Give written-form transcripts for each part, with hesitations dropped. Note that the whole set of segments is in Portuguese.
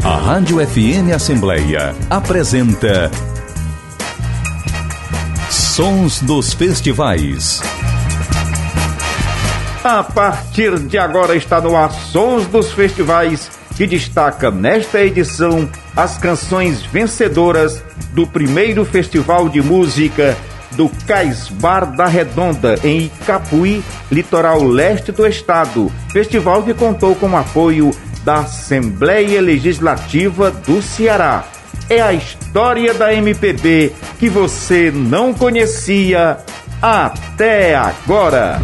A Rádio FM Assembleia apresenta Sons dos Festivais. A partir de agora está no ar Sons dos Festivais, que destaca nesta edição as canções vencedoras do primeiro Festival de Música do Cais Bar da Redonda, em Icapuí, litoral leste do estado. Festival que contou com o apoio da Assembleia Legislativa do Ceará. É a história da MPB que você não conhecia até agora.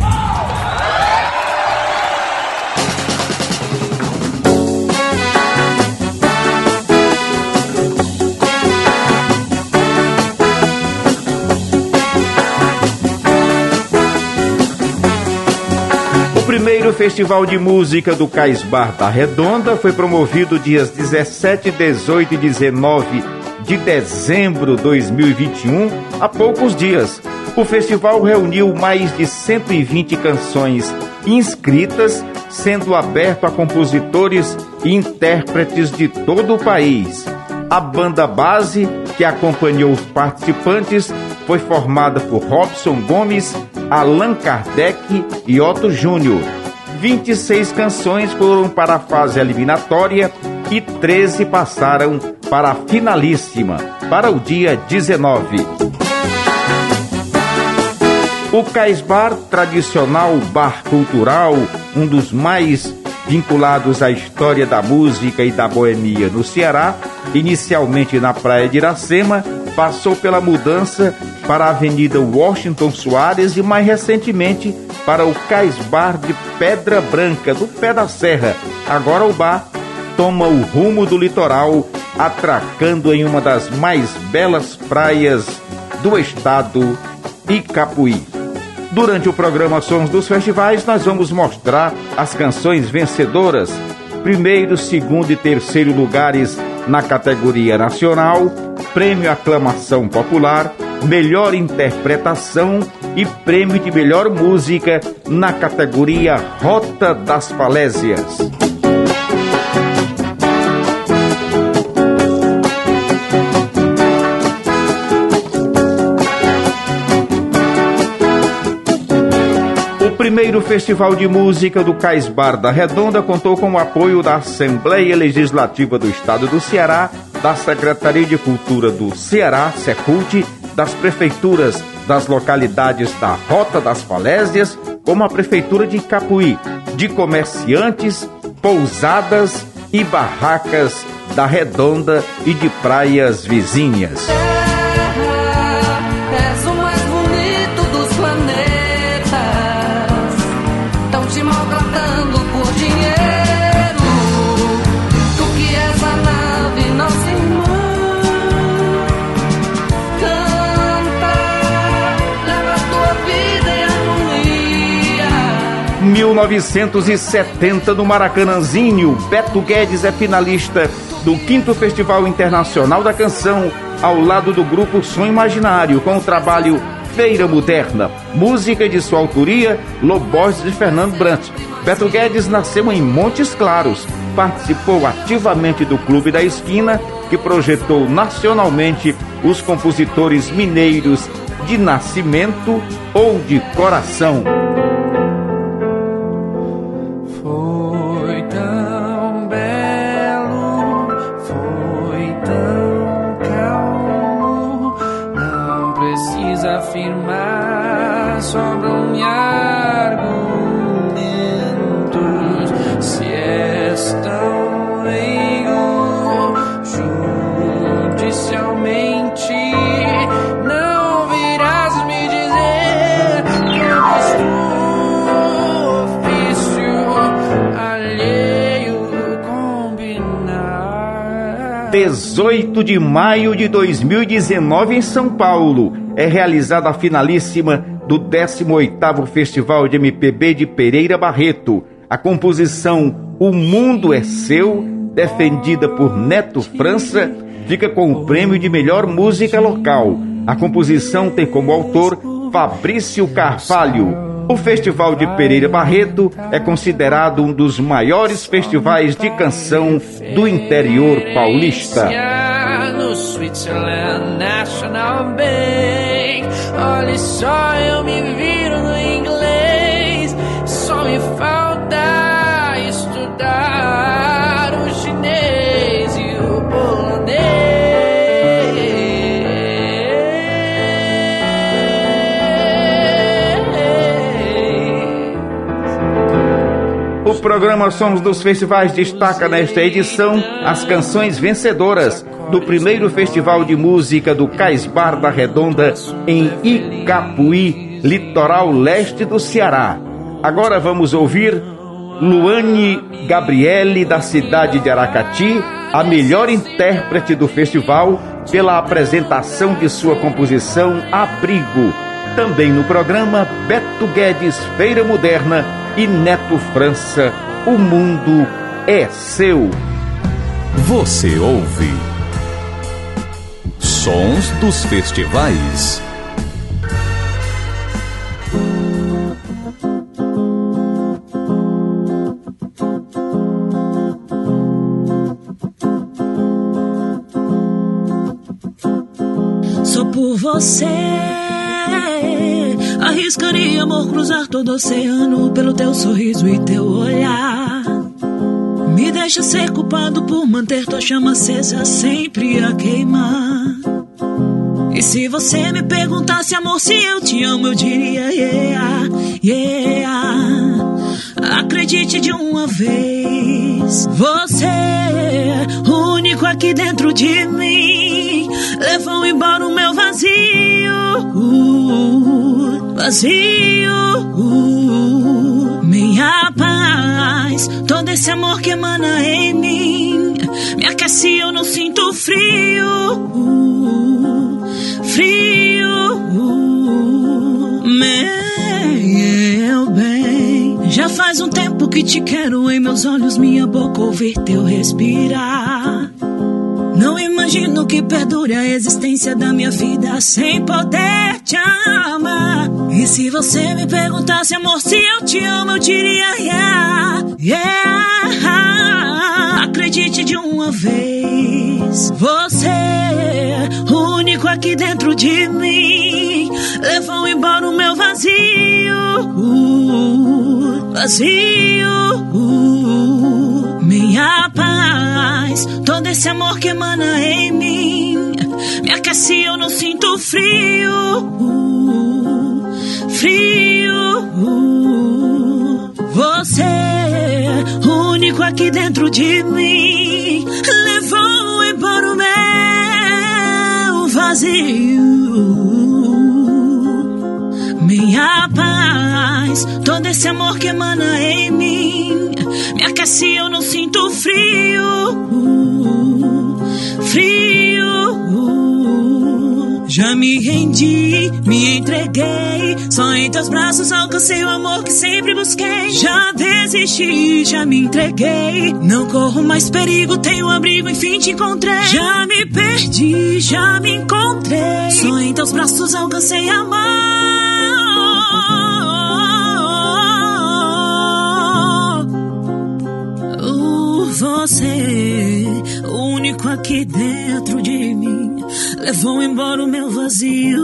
O primeiro Festival de Música do Cais Bar da Redonda foi promovido dias 17, 18 e 19 de dezembro de 2021, há poucos dias. O festival reuniu mais de 120 canções inscritas, sendo aberto a compositores e intérpretes de todo o país. A banda base, que acompanhou os participantes, foi formada por Robson Gomes, Allan Kardec e Otto Júnior. 26 canções foram para a fase eliminatória e 13 passaram para a finalíssima, para o dia 19. O Cais Bar, tradicional bar cultural, um dos mais vinculados à história da música e da boemia no Ceará, inicialmente na Praia de Iracema, passou pela mudança para a Avenida Washington Soares e mais recentemente para o Cais Bar de Pedra Branca, do Pé da Serra. Agora o bar toma o rumo do litoral, atracando em uma das mais belas praias do estado, Icapuí. Durante o programa Sons dos Festivais, nós vamos mostrar as canções vencedoras, primeiro, segundo e terceiro lugares na categoria nacional, prêmio Aclamação Popular, melhor interpretação e prêmio de melhor música na categoria Rota das Falésias. O primeiro Festival de Música do Cais Bar da Redonda contou com o apoio da Assembleia Legislativa do Estado do Ceará, da Secretaria de Cultura do Ceará, Secult, das prefeituras das localidades da Rota das Falésias, como a Prefeitura de Icapuí, de comerciantes, pousadas e barracas da Redonda e de praias vizinhas. És o mais bonito dos planetas, tão te maltratando por dinheiro. Tu que és a nave, nossa irmã. Canta, leva a tua vida em harmonia. 1970, no Maracanãzinho, Beto Guedes é finalista do 5º Festival Internacional da Canção, ao lado do grupo Som Imaginário, com o trabalho Feira Moderna, música de sua autoria, Lobos de Fernando Brant. Beto Guedes nasceu em Montes Claros, participou ativamente do Clube da Esquina, que projetou nacionalmente os compositores mineiros de nascimento ou de coração. Foi tão belo, foi tão calmo, não precisa afirmar, sobram-me argumentos. Se és tão leigo, judicialmente não virás me dizer que eu destruo ofício alheio combinar. 18 de maio de 2019, em São Paulo, é realizada a finalíssima do 18º Festival de MPB de Pereira Barreto. A composição O Mundo é Seu, defendida por Neto França, fica com o prêmio de melhor música local. A composição tem como autor Fabrício Carvalho. O Festival de Pereira Barreto é considerado um dos maiores festivais de canção do interior paulista. No Switzerland National Bank, olha só, eu me viro no inglês, só me falta estudar o chinês e o polonês. O programa Somos dos Festivais destaca nesta edição as canções vencedoras do primeiro Festival de Música do Cais Bar da Redonda em Icapuí, litoral leste do Ceará. Agora vamos ouvir Luane Gabriele, da cidade de Aracati, a melhor intérprete do festival, pela apresentação de sua composição Abrigo. Também no programa, Beto Guedes, Feira Moderna, e Neto França, O Mundo é Seu. Você ouve Sons dos Festivais. Só por você arriscaria, amor, cruzar todo o oceano pelo teu sorriso e teu olhar. Me deixa ser culpado por manter tua chama acesa sempre a queimar. E se você me perguntasse, amor, se eu te amo, eu diria yeah, yeah. Acredite de uma vez, você é único aqui dentro de mim. Levou embora o meu vazio, vazio. Minha paz, todo esse amor que emana em mim me aquece, eu não sinto frio, frio. Meu bem, já faz um tempo que te quero em meus olhos, minha boca, ouvir teu respirar. Não imagino que perdure a existência da minha vida sem poder te amar. E se você me perguntasse, amor, se eu te amo, eu diria yeah, yeah. Acredite de uma vez, você é único aqui dentro de mim. Levou embora o meu vazio, vazio. Minha paz, todo esse amor que emana em mim me aquece, eu não sinto frio, frio. Você é único aqui dentro de mim. Levou embora o meu vazio. Minha paz, todo esse amor que emana em mim me aquece, eu não sinto frio, frio. Já me rendi, me entreguei, só em teus braços alcancei o amor que sempre busquei. Já desisti, já me entreguei, não corro mais perigo, tenho abrigo, enfim te encontrei. Já me perdi, já me encontrei, só em teus braços alcancei amor. Você, único aqui dentro de mim, levou embora o meu vazio.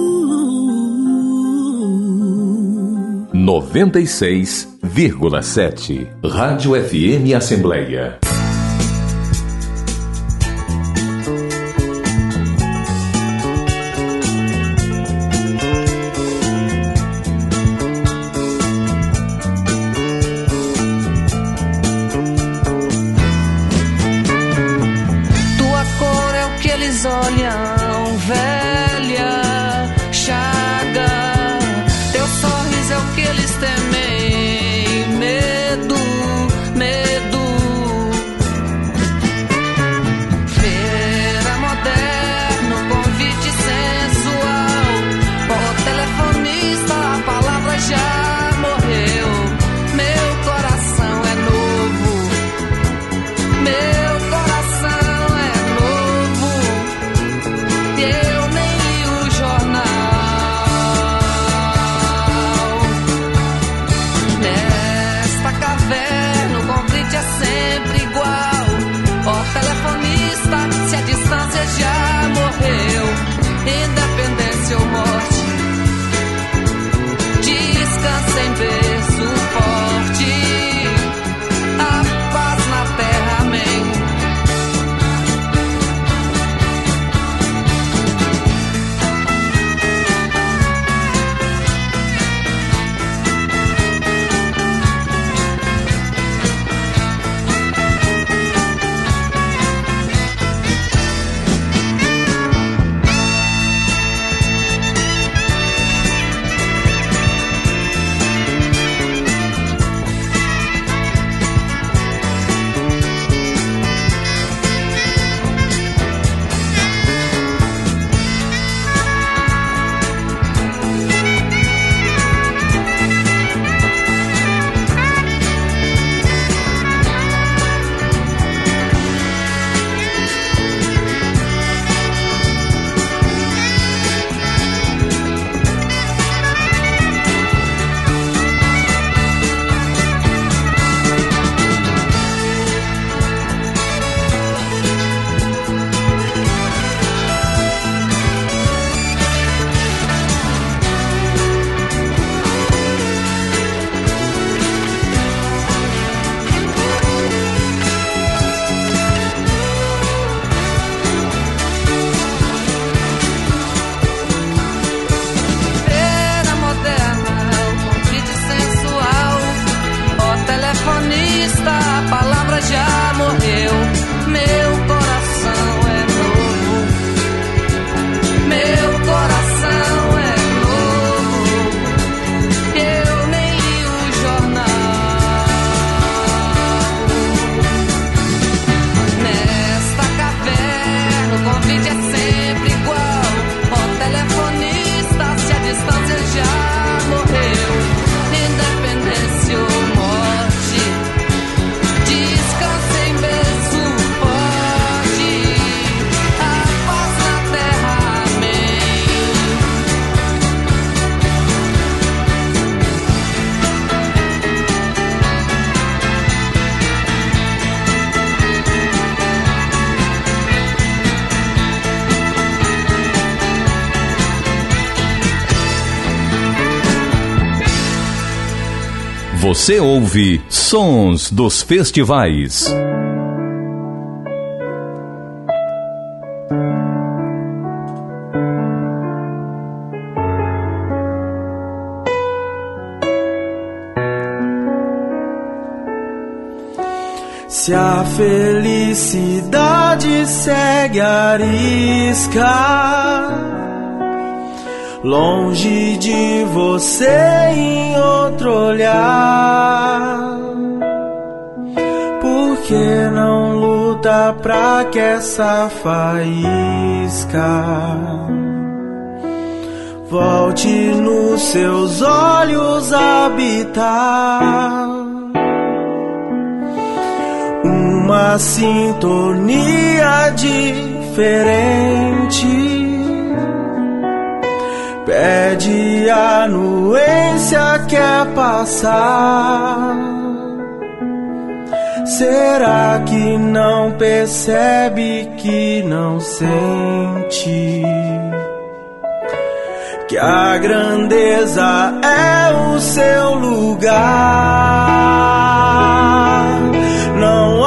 96,7 Rádio FM Assembleia. Olham, velha chaga, teu sorriso é o que eles temem. Medo, medo. Feira moderno, convite sensual. Por telefonista, a palavra já morreu. Meu coração é novo, meu coração é novo. Você ouve Sons dos Festivais. Se a felicidade segue a risca, longe de você em outro olhar, por que não luta pra que essa faísca volte nos seus olhos habitar? Uma sintonia diferente pede a anuência, quer passar. Será que não percebe, que não sente que a grandeza é o seu lugar? Não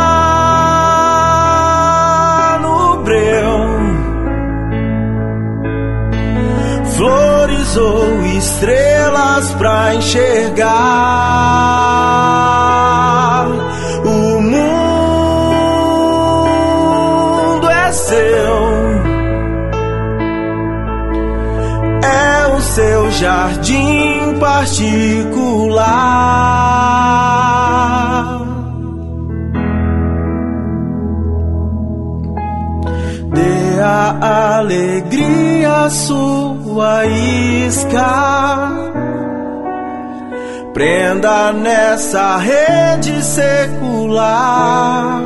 há no breu flores ou estrelas pra enxergar. O mundo é seu, é o seu jardim particular. Dê a alegria sua isca, prenda nessa rede secular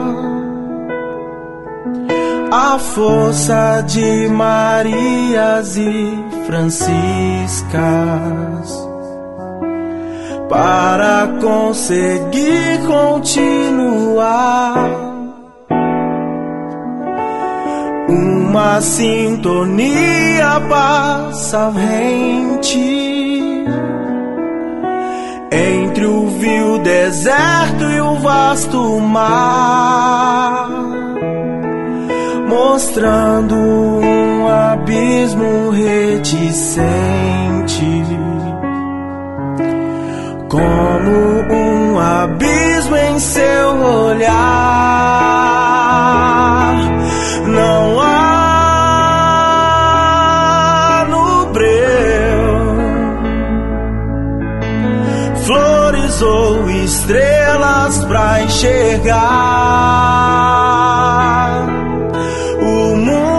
a força de Marias e Franciscas para conseguir continuar. Uma sintonia passa rente entre o vil deserto e o vasto mar, mostrando um abismo reticente, como um abismo em seu olhar. Não há no breu flores ou estrelas pra enxergar. O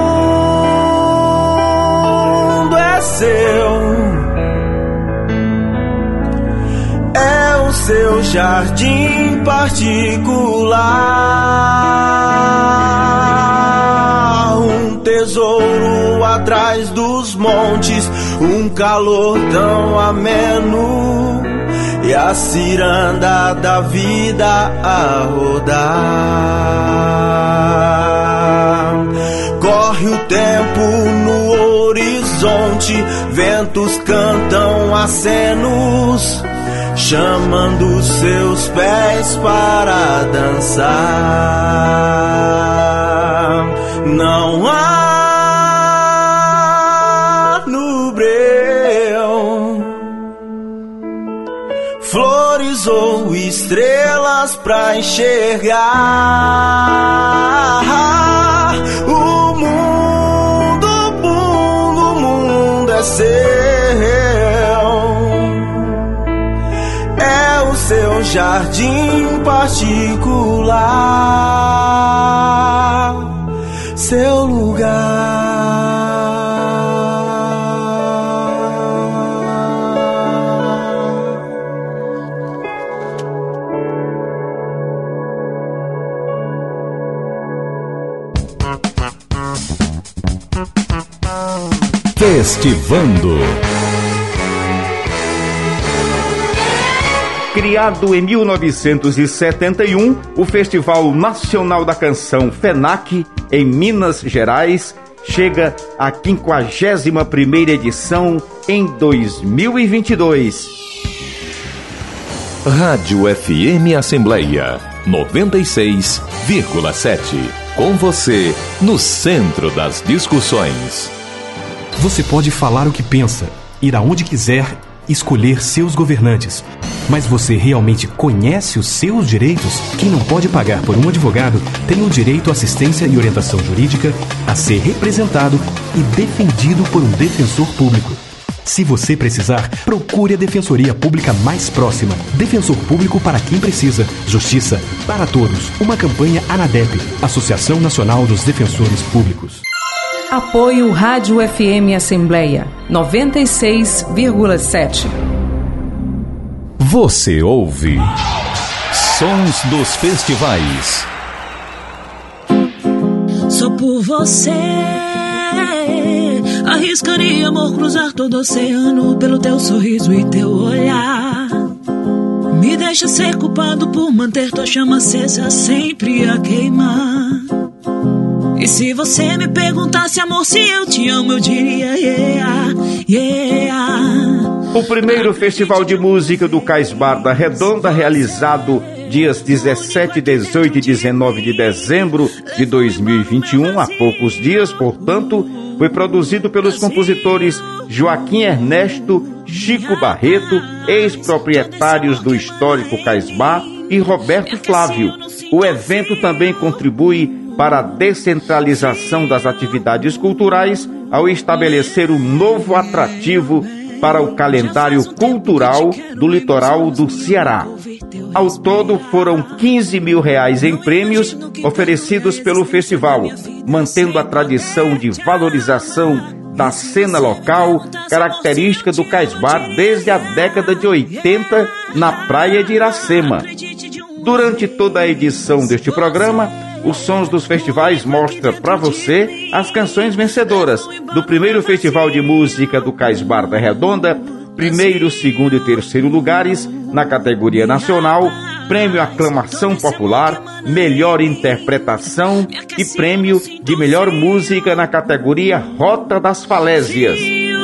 mundo é seu, é o seu jardim particular. Um tesouro atrás dos montes, um calor tão ameno e a ciranda da vida a rodar. Corre o tempo no horizonte, ventos cantam acenos, chamando seus pés para dançar. Não há no breu flores ou estrelas pra enxergar. O mundo é seu, é o seu jardim particular, seu lugar. Festivando. Criado em 1971, o Festival Nacional da Canção FENAC, em Minas Gerais, chega à 51ª edição em 2022. Rádio FM Assembleia 96,7. Com você, no centro das discussões. Você pode falar o que pensa, ir aonde quiser, escolher seus governantes. Mas você realmente conhece os seus direitos? Quem não pode pagar por um advogado tem o direito à assistência e orientação jurídica, a ser representado e defendido por um defensor público. Se você precisar, procure a Defensoria Pública mais próxima. Defensor Público para quem precisa. Justiça para todos. Uma campanha ANADEP, Associação Nacional dos Defensores Públicos. Apoio Rádio FM Assembleia 96,7. Você ouve Sons dos Festivais. Só por você arriscaria, amor, cruzar todo o oceano pelo teu sorriso e teu olhar. Me deixa ser culpado por manter tua chama acesa sempre a queimar. E se você me perguntasse, amor, se eu te amo, eu diria yeah, yeah. O primeiro Festival de Música do Cais Bar da Redonda, realizado dias 17, 18 e 19 de dezembro de 2021, há poucos dias, portanto, foi produzido pelos compositores Joaquim Ernesto, Chico Barreto, ex-proprietários do histórico Cais Bar, e Roberto Flávio. O evento também contribui para a descentralização das atividades culturais ao estabelecer um novo atrativo para o calendário cultural do litoral do Ceará. Ao todo, foram R$15 mil em prêmios oferecidos pelo festival, mantendo a tradição de valorização da cena local, característica do Cais Bar desde a década de 80 na praia de Iracema. Durante toda a edição deste programa, os Sons dos Festivais mostra para você as canções vencedoras do primeiro Festival de Música do Cais Bar da Redonda, primeiro, segundo e terceiro lugares na categoria nacional, prêmio Aclamação Popular, melhor interpretação e prêmio de melhor música na categoria Rota das Falésias.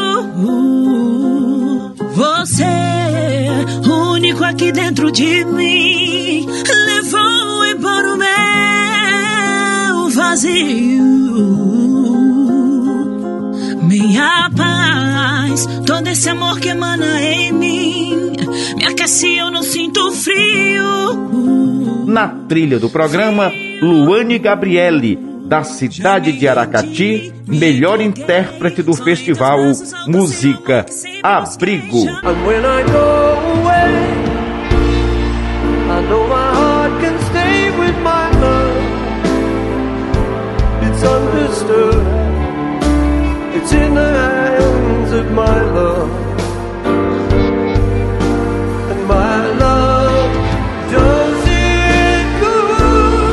Você, único aqui dentro de mim, levou embora o meu vazio. Minha paz, todo esse amor que emana em mim, me aquece, eu não sinto frio. Na trilha do programa, Luane Gabriele, da cidade de Aracati, melhor intérprete do festival Música Abrigo. And when I go away, I know my heart can stay with my love. It's understood, it's in the hands of my love. And my love does it good.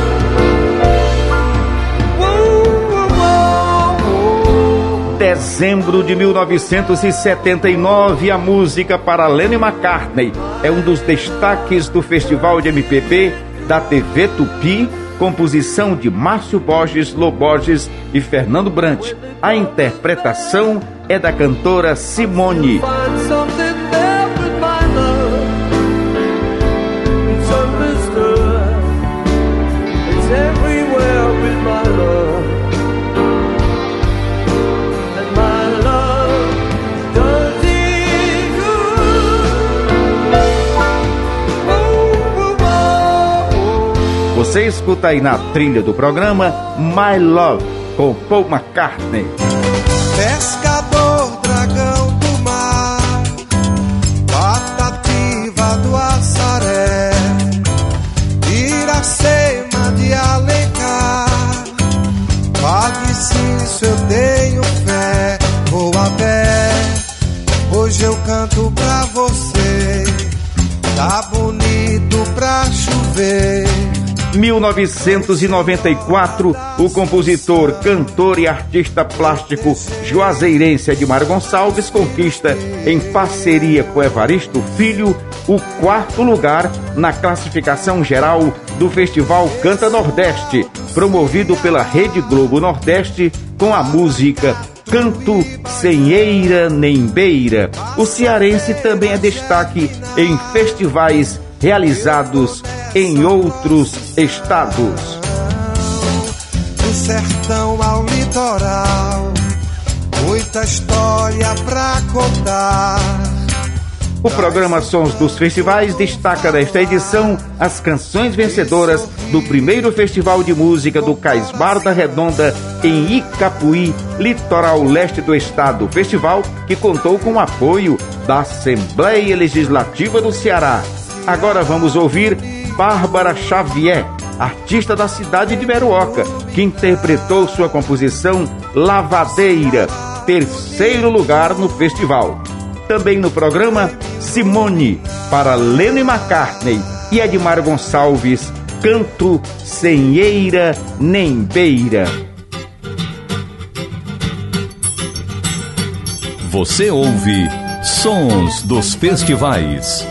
Whoa, whoa, whoa, whoa. Dezembro de 1979, a música para Lennon McCartney é um dos destaques do Festival de MPB da TV Tupi, composição de Márcio Borges, Lô Borges e Fernando Brant. A interpretação é da cantora Simone. Find something there with my love. It's understood, it's everywhere with my love. And my love does it good. Whoa, whoa, whoa. Você escuta aí na trilha do programa My Love, com Paul McCartney. Pescador, dragão do mar, Patativa do Assaré, Iracema de Alencar, Padre Cício, eu tenho fé, vou a pé, hoje eu canto pra você, tá bonito pra chover. 1994, o compositor, cantor e artista plástico juazeirense Edmar Gonçalves conquista, em parceria com Evaristo Filho, o 4º lugar na classificação geral do Festival Canta Nordeste, promovido pela Rede Globo Nordeste, com a música Canto Sem Eira Nem Beira. O cearense também é destaque em festivais realizados em outros estados. Do sertão ao litoral, muita história pra contar. O programa Sons dos Festivais destaca nesta edição as canções vencedoras do primeiro Festival de Música do Cais Bar da Redonda em Icapuí, litoral leste do estado. Festival que contou com o apoio da Assembleia Legislativa do Ceará. Agora vamos ouvir Bárbara Xavier, artista da cidade de Meruoca, que interpretou sua composição Lavadeira, terceiro lugar no festival. Também no programa, Simone, para Lennon e McCartney, e Edmar Gonçalves, Canto Sem Eira Nem Beira. Você ouve Sons dos Festivais.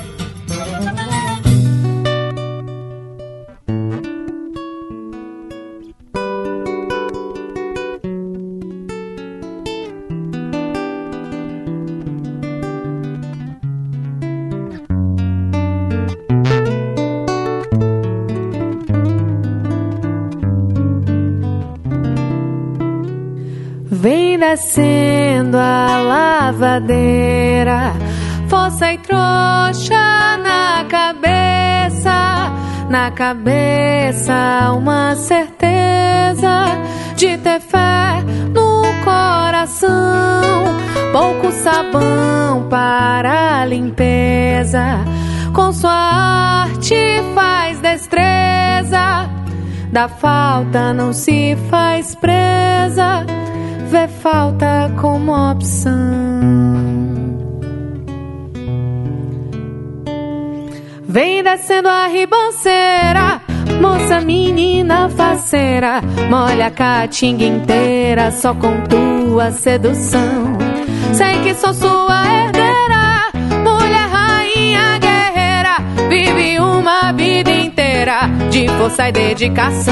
Vem descendo a lavadeira, força e trouxa na cabeça uma certeza de ter fé no coração, pouco sabão para a limpeza, com sua arte faz destreza, da falta não se faz presa, vê falta como opção. Vem descendo a ribanceira, moça menina faceira, molha a caatinga inteira só com tua sedução. Sei que sou sua herdeira, mulher rainha guerreira, vive uma vida inteira de força e dedicação.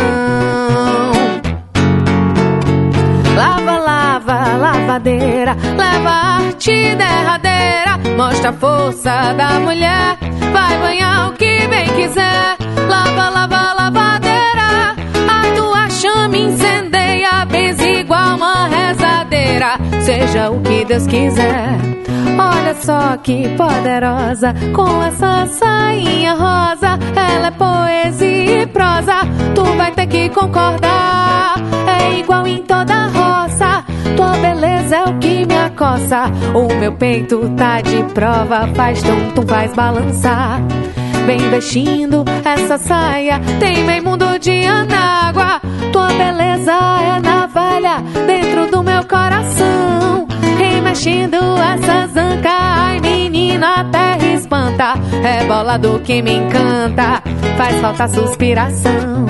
Lava, lava, lavadeira, leva a arte derradeira, mostra a força da mulher, vai banhar o que bem quiser. Lava, lava, lavadeira, a tua chama incendeia, benze igual uma rezadeira, seja o que Deus quiser. Olha só que poderosa, com essa sainha rosa, ela é poesia e prosa, tu vai ter que concordar. É igual em toda roça, tua beleza é o que me acossa. O meu peito tá de prova, faz tum-tum, faz balançar. Vem vestindo essa saia, tem meio mundo de anágua. Tua beleza é navalha dentro do meu coração, remexendo essa zanca, ai menina, a terra espanta. É bola do que me encanta, faz falta suspiração.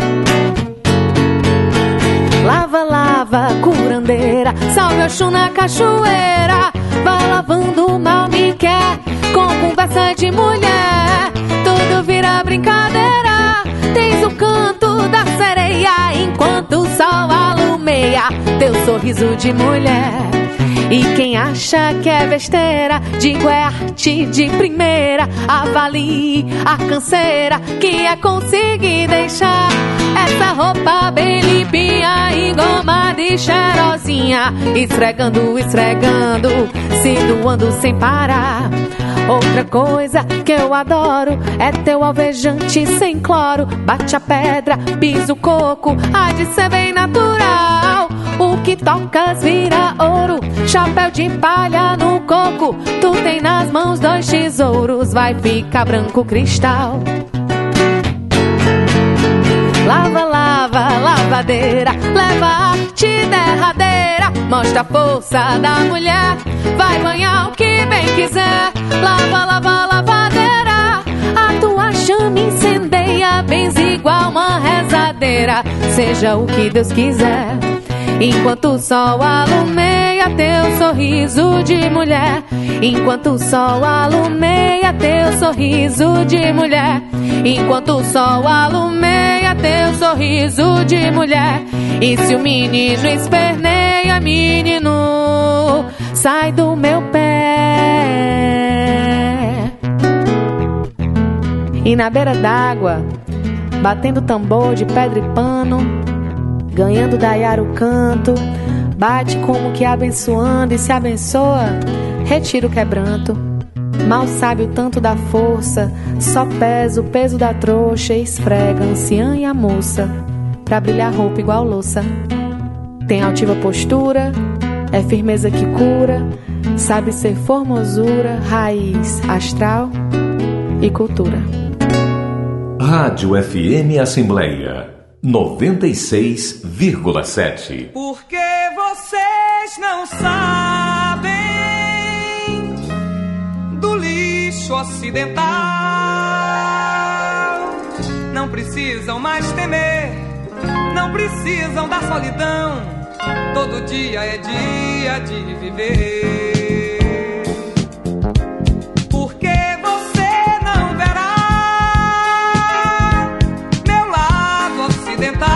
Lava, lava, curandeira, salve Oxum na cachoeira, vai lavando o mal me quer, com conversa de mulher, tudo vira brincadeira. Tens o canto da sereia, enquanto o sol alumeia teu sorriso de mulher. E quem acha que é besteira, digo é arte de primeira. Avalie a canseira, que é conseguir deixar essa roupa bem limpinha, engomada e cheirosinha, esfregando, esfregando, se doando sem parar. Outra coisa que eu adoro é teu alvejante sem cloro, bate a pedra, pisa o coco, há de ser bem natural. O que tocas vira ouro, chapéu de palha no coco, tu tem nas mãos 2 tesouros, vai ficar branco cristal. Lava, lava, lavadeira, leva a arte derradeira, mostra a força da mulher, vai banhar o que bem quiser. Lava, lava, lavadeira, a tua chama incendeia, benze igual uma rezadeira, seja o que Deus quiser. Enquanto o sol alumeia teu sorriso de mulher, enquanto o sol alumeia teu sorriso de mulher, enquanto o sol alumeia teu sorriso de mulher. E se o menino esperneia, menino, sai do meu pé. E na beira d'água, batendo tambor de pedra e pano, ganhando da Yara o canto, bate como que abençoando e se abençoa, retira o quebranto. Mal sabe o tanto da força, só pesa o peso da trouxa e esfrega a anciã e a moça pra brilhar roupa igual louça. Tem altiva postura, é firmeza que cura, sabe ser formosura, raiz, astral e cultura. Rádio FM Assembleia 96,7. Porque vocês não sabem do lixo ocidental. Não precisam mais temer, não precisam da solidão. Todo dia é dia de viver. Porque você não verá meu lado ocidental.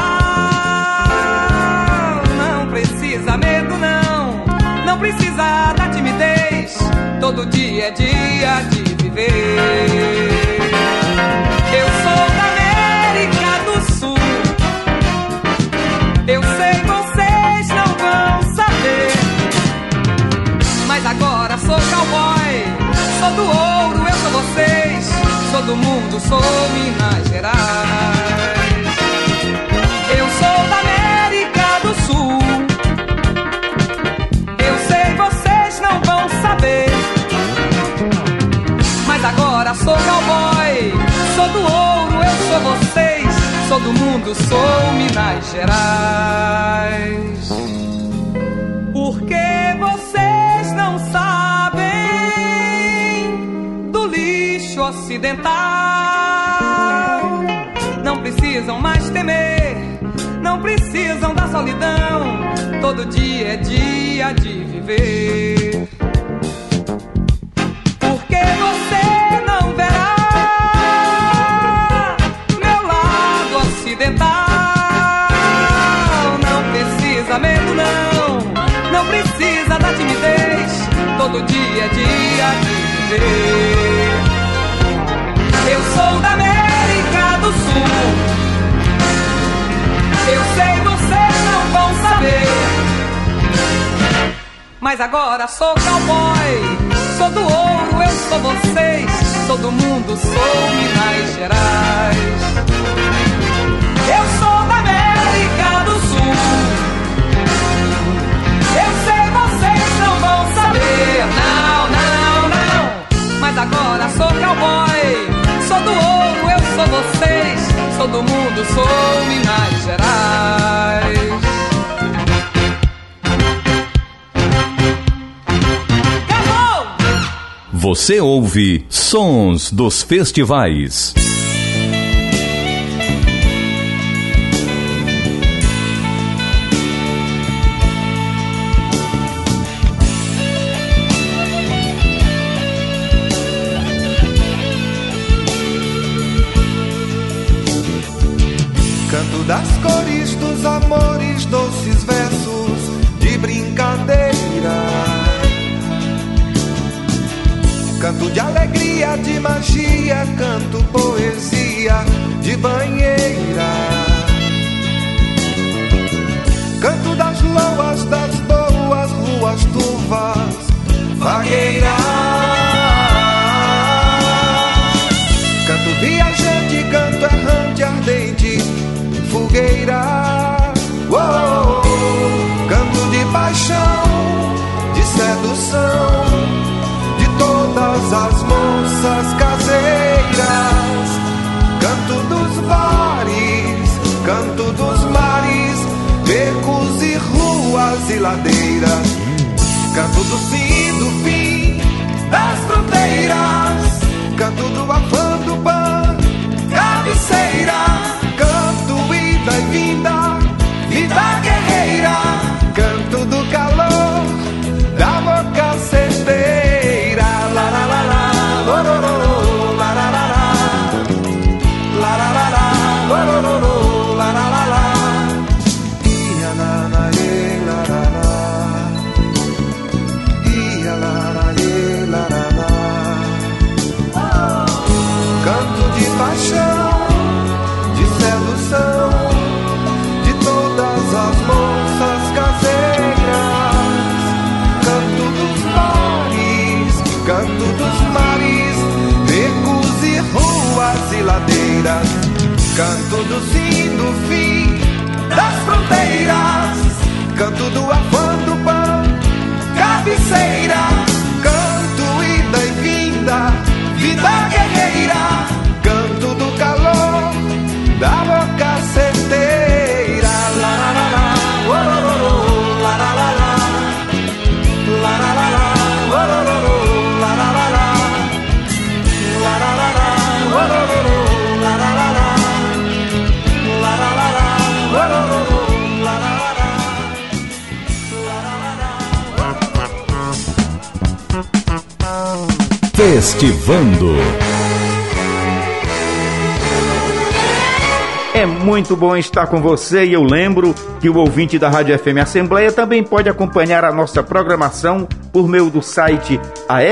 Não precisa medo não, não precisa da timidez. Todo dia é dia de viver. Eu sou da América do Sul, eu sei vocês não vão saber, mas agora sou cowboy, sou do ouro, eu sou vocês, sou do mundo, sou Minas Gerais. Eu sou da América do Sul, eu sei vocês não vão saber, mas agora sou cowboy, sou do ouro, eu sou vocês, sou do mundo, sou Minas Gerais. Porque vocês não sabem do lixo ocidental. Não precisam mais temer, não precisam da solidão. Todo dia é dia de viver. Porque você não verá meu lado ocidental. Não precisa medo não, não precisa da timidez. Todo dia é dia de viver. Eu sou da América do Sul, eu sei vocês não vão saber, mas agora sou cowboy, sou do ouro, eu sou vocês, sou do mundo, sou Minas Gerais. Eu sou da América do Sul, eu sei vocês não vão saber, não, não, não, mas agora sou cowboy, sou do ouro, eu sou vocês, sou do mundo, sou Minas Gerais. Você ouve Sons dos Festivais. Canto das cores dos amores, doces versos de brincadeira. Canto de alegria, de magia, canto poesia de banheira. Canto das loas, das boas ruas turvas, vagueiras. Canto viajante, canto errante, ardente, fogueira. Oh, canto de paixão, de sedução, todas as moças caseiras. Canto dos bares, canto dos mares, becos e ruas e ladeiras. Canto do sim, do fim, das fronteiras. Canto do afã, do pan, cabeceira. Canto ida e vinda, vida guerreira. Canto do calor, da boca certeira. Canto de canto do sim, do fim das fronteiras, canto do afã do pão, cabeceira, canto ida e vinda, vida guerreira, canto do calor da boca certeira. La la la la, oh, oh, oh, la la la la, la la la la, oh, oh, oh, la la la la, la la la la, oh, oh, oh, la la la la, la la la la, oh, oh, oh, la la la la, Festivando. É muito bom estar com você e eu lembro que o ouvinte da Rádio FM Assembleia também pode acompanhar a nossa programação por meio do site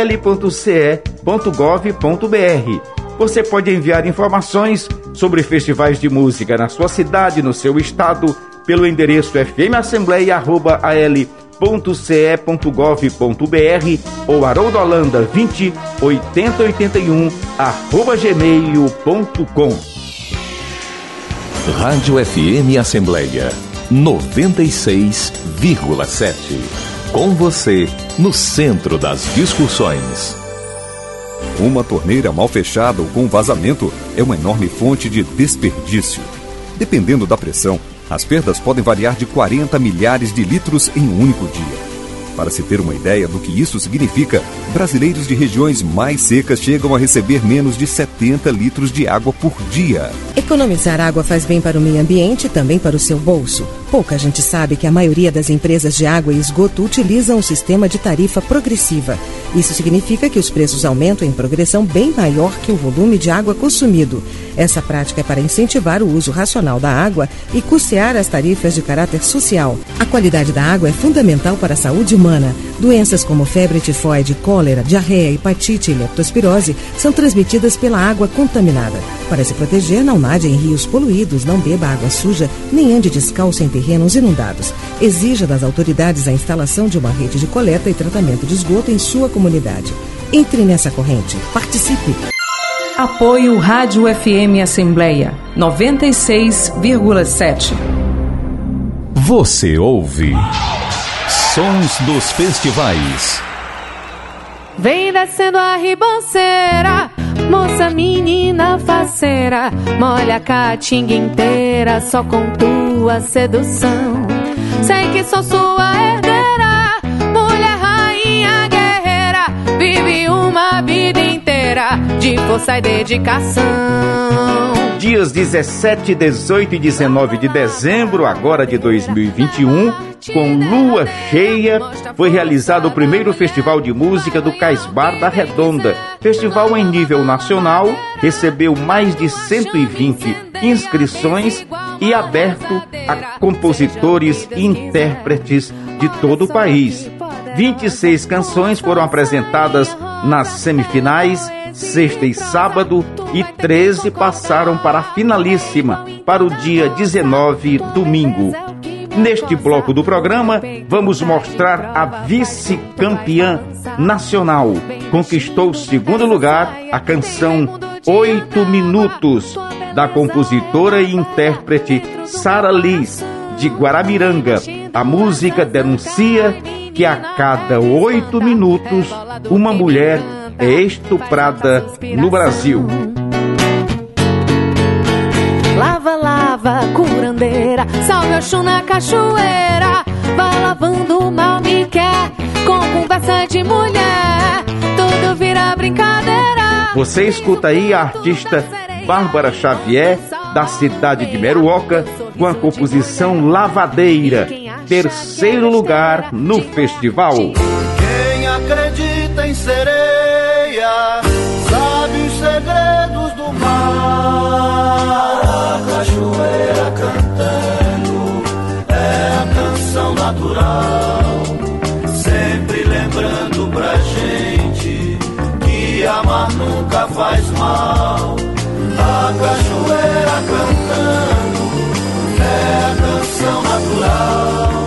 al.ce.gov.br. Você pode enviar informações sobre festivais de música na sua cidade, no seu estado, pelo endereço fmassembleia@ce.gov.br ou Haroldo 20 80 81 @gmail.com. Rádio FM Assembleia 96,7. Com você, no centro das discussões. Uma torneira mal fechada ou com vazamento é uma enorme fonte de desperdício. Dependendo da pressão, as perdas podem variar de 40 milhares de litros em um único dia. Para se ter uma ideia do que isso significa, brasileiros de regiões mais secas chegam a receber menos de 70 litros de água por dia. Economizar água faz bem para o meio ambiente e também para o seu bolso. Pouca gente sabe que a maioria das empresas de água e esgoto utilizam o sistema de tarifa progressiva. Isso significa que os preços aumentam em progressão bem maior que o volume de água consumido. Essa prática é para incentivar o uso racional da água e custear as tarifas de caráter social. A qualidade da água é fundamental para a saúde humana. Doenças como febre tifoide, cólera, diarreia, hepatite e leptospirose são transmitidas pela água contaminada. Para se proteger, não nade em rios poluídos, não beba água suja, nem ande descalço em terrenos inundados. Exija das autoridades a instalação de uma rede de coleta e tratamento de esgoto em sua comunidade. Entre nessa corrente. Participe! Apoio Rádio FM Assembleia 96,7. Você ouve Sons dos Festivais. Vem descendo a ribanceira, moça menina faceira, molha a caatinga inteira só com tua sedução. Sei que sou sua herdeira, mulher rainha guerreira, vive uma vida inteira de força e dedicação. Dias 17, 18 e 19 de dezembro, agora de 2021, com lua cheia, foi realizado o primeiro Festival de Música do Cais Bar da Redonda. Festival em nível nacional, recebeu mais de 120 inscrições e aberto a compositores e intérpretes de todo o país. 26 canções foram apresentadas nas semifinais, sexta e sábado, e 13 passaram para a finalíssima, para o dia 19, domingo. Neste bloco do programa, vamos mostrar a vice-campeã nacional. Conquistou o segundo lugar a canção 8 Minutos, da compositora e intérprete Sara Liz, de Guaramiranga. A música denuncia que a cada 8 minutos, uma mulher é estuprada no Brasil. Lava, lava, curandeira, salve Oxum na cachoeira. Vai lavando o mal me quer, com conversa de mulher, tudo vira brincadeira. Você escuta aí a artista Bárbara Xavier, da cidade de Meruoca, com a composição Lavadeira, terceiro lugar no festival. Quem acredita em sereia, sabe os segredos do mar. A cachoeira cantando é a canção natural, sempre lembrando pra gente que amar nunca faz mal. A cachoeira cantando é a canção natural.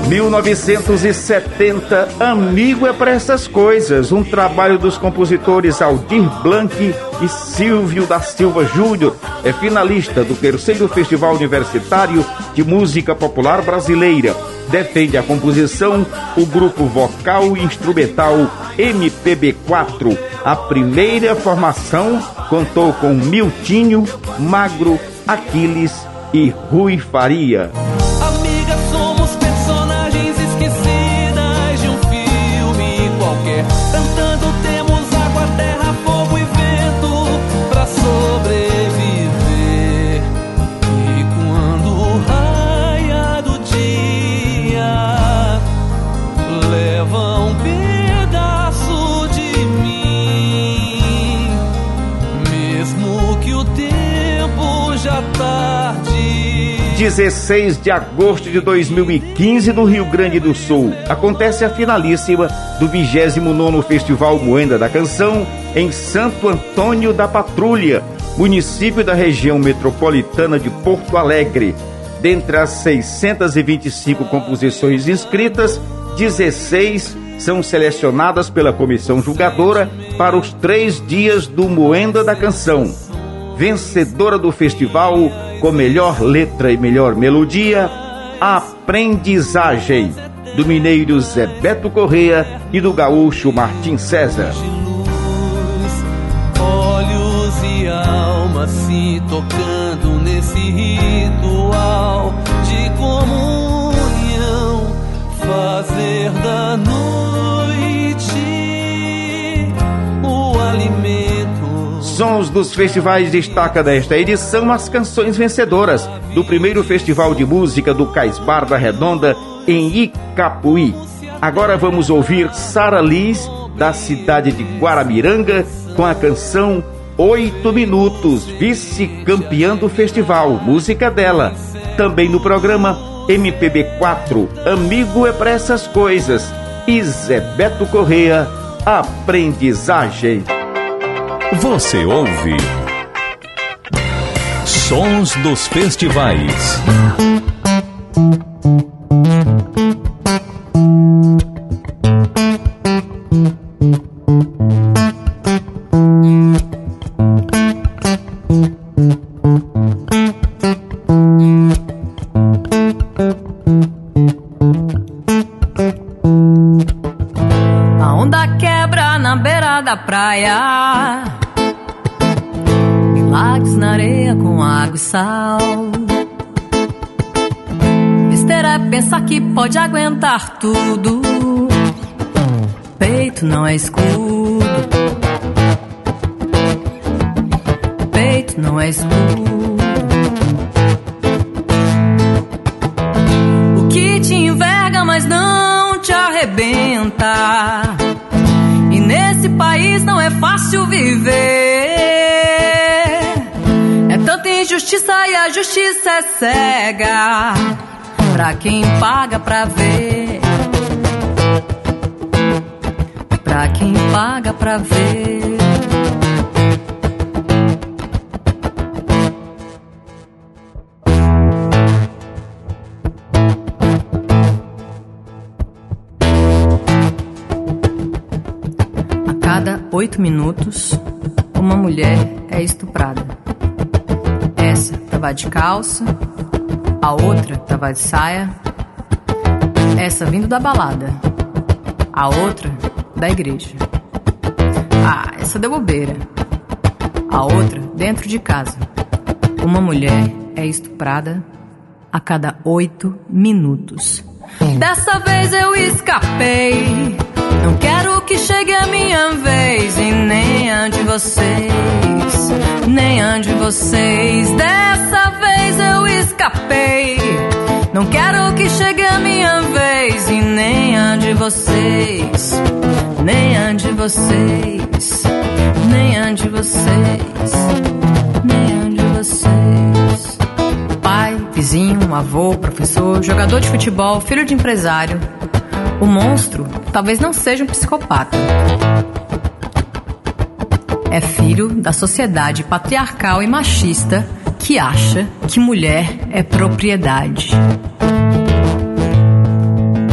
1970, Amigo é para essas coisas, um trabalho dos compositores Aldir Blanc e Silvio da Silva Júnior. É finalista do 3º Festival Universitário de Música Popular Brasileira. Defende a composição o grupo vocal e instrumental MPB4. A primeira formação contou com Miltinho, Magro, Aquiles e Rui Faria. Amiga, somos personagens esquecidas de um filme qualquer. Cantando temos água, terra, fogo e vento pra sobreviver. E quando raia do dia, leva um pedaço de mim, mesmo que o tempo já tarde. 16 de agosto de 2015, no Rio Grande do Sul, acontece a finalíssima do 29º Festival Moenda da Canção em Santo Antônio da Patrulha, município da região metropolitana de Porto Alegre. Dentre as 625 composições inscritas, 16 são selecionadas pela comissão julgadora para os 3 dias do Moenda da Canção. Vencedora do festival com melhor letra e melhor melodia, Aprendizagem, do mineiro Zé Beto Corrêa e do gaúcho Martim César. Olhos e alma se tocando nesse ritual de comunhão, fazer da noite o alimento. Sons dos festivais destaca desta edição as canções vencedoras do primeiro Festival de Música do Cais Bar da Redonda em Icapuí. Agora vamos ouvir Sara Liz, da cidade de Guaramiranga, com a canção 8 Minutos, vice-campeã do festival, música dela. Também no programa MPB4, Amigo é pra essas coisas, e Zé Beto Corrêa, Aprendizagem. Você ouve Sons dos Festivais. A onda quebra na beira da praia, lagos na areia com água e sal. Besteira é pensar que pode aguentar tudo. Peito não é escudo. Peito não é escudo. O que te enverga, mas não te arrebenta. E nesse país não é fácil viver. Tanta injustiça e a justiça é cega pra quem paga pra ver. Pra quem paga pra ver. A cada 8 minutos, uma mulher é estuprada. Essa tava de calça, a outra tava de saia. Essa vindo da balada, a outra da igreja. Ah, essa deu bobeira, a outra dentro de casa. Uma mulher é estuprada a cada 8 minutos. Dessa vez eu escapei. Não quero que chegue a minha vez, e nem a de vocês, nem a de vocês. Dessa vez eu escapei. Não quero que chegue a minha vez, e nem a de vocês, nem a de vocês, nem a de vocês, nem a de vocês. Pai, vizinho, avô, professor, jogador de futebol, filho de empresário. O monstro talvez não seja um psicopata. É filho da sociedade patriarcal e machista que acha que mulher é propriedade.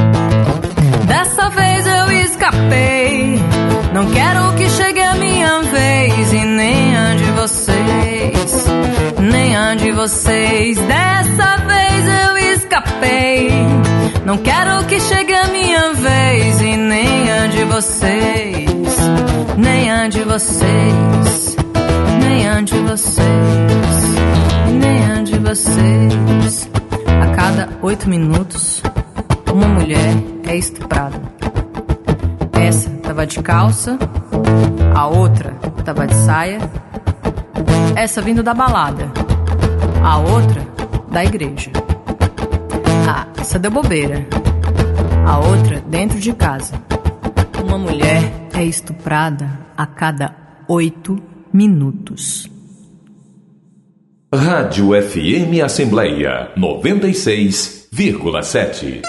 Não quero que chegue a minha vez e nem a de vocês, nem a de vocês. Dessa vez eu escapei. Não quero que chegue a minha vez e nem a de vocês, nem a de vocês, nem a de vocês, nem a de vocês. A cada 8 minutos, uma mulher é estuprada. Essa tava de calça, a outra tava de saia. Essa vindo da balada, a outra da igreja. Ah, essa deu bobeira, a outra dentro de casa. Uma mulher é estuprada a cada 8 minutos. Rádio FM Assembleia 96,7.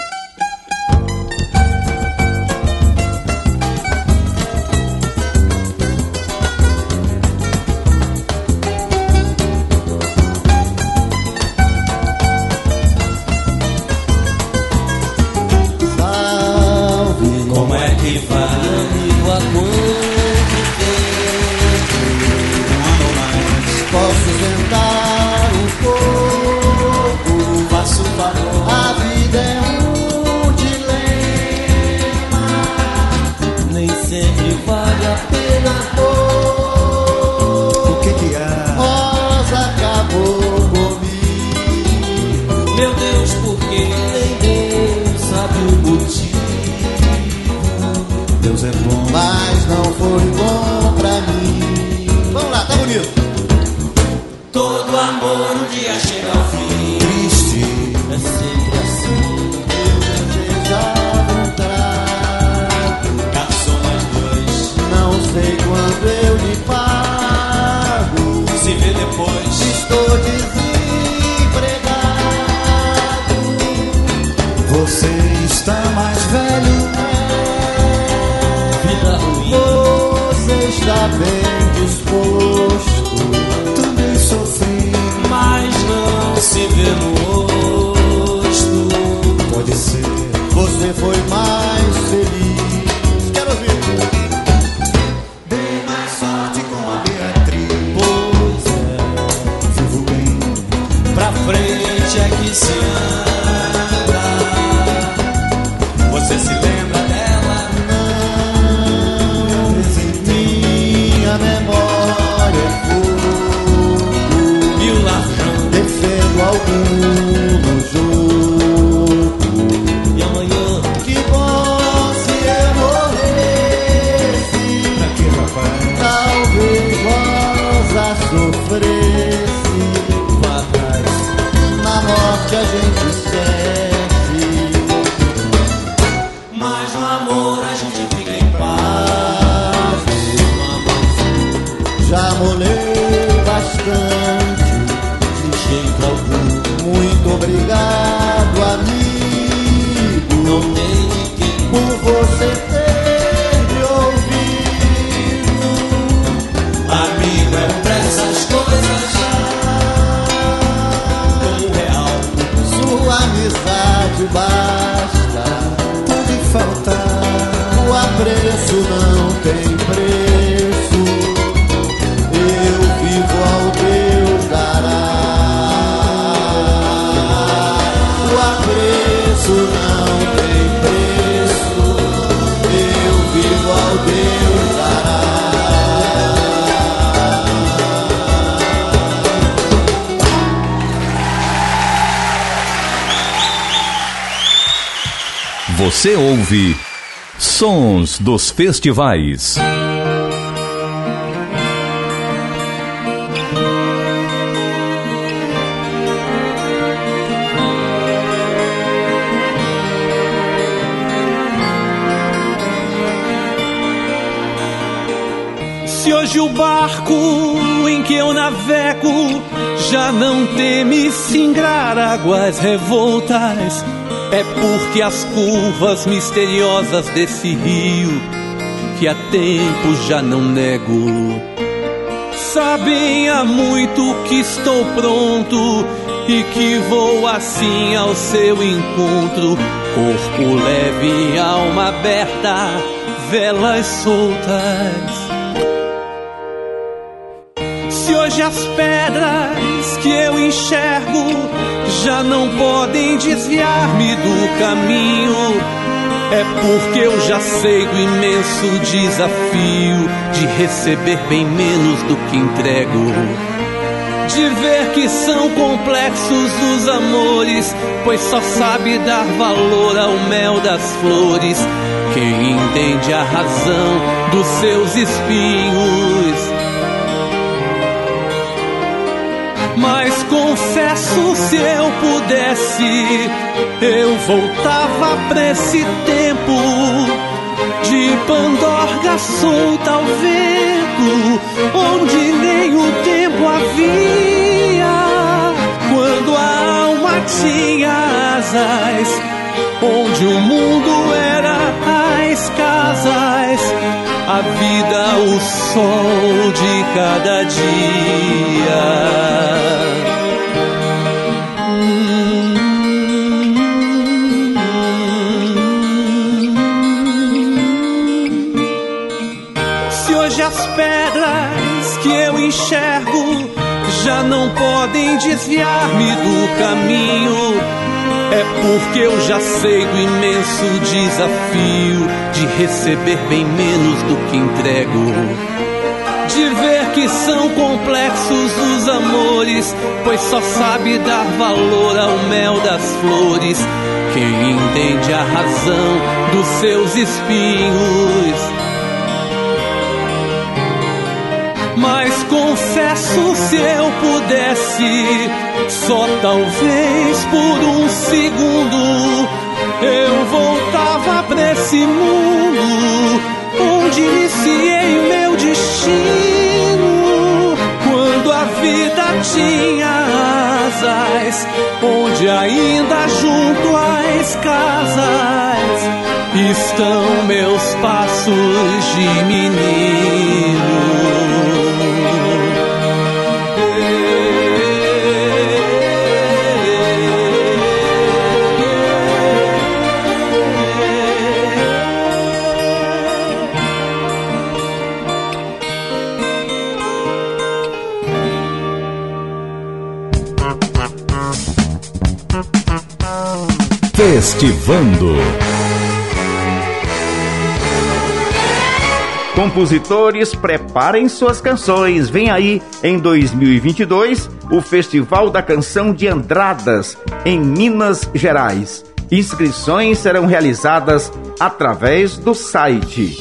Você ouve Sons dos Festivais. Se hoje o barco em que eu navego já não teme singrar águas revoltas, é porque as curvas misteriosas desse rio, que há tempo já não nego, sabem há muito que estou pronto e que vou assim ao seu encontro. Corpo leve, alma aberta, velas soltas. Se hoje as pedras que eu enxergo já não podem desviar-me do caminho, é porque eu já sei do imenso desafio de receber bem menos do que entrego, de ver que são complexos os amores, pois só sabe dar valor ao mel das flores quem entende a razão dos seus espinhos. Mas confesso, se eu pudesse, eu voltava pra esse tempo de pandorga solta ao vento, onde nem o tempo havia, quando a alma tinha asas, onde o mundo era as casas, a vida, o sol de cada dia. Se hoje as pedras que eu enxergo já não podem desviar-me do caminho, é porque eu já sei do imenso desafio de receber bem menos do que entrego, de ver que são complexos os amores, pois só sabe dar valor ao mel das flores quem entende a razão dos seus espinhos. Mas confesso, se eu pudesse, só talvez por um segundo, eu voltava pra esse mundo onde iniciei meu destino, quando a vida tinha asas, onde ainda junto às casas estão meus passos de menino. Festivando. Compositores, preparem suas canções. Vem aí, em 2022, o Festival da Canção de Andradas, em Minas Gerais. Inscrições serão realizadas através do site.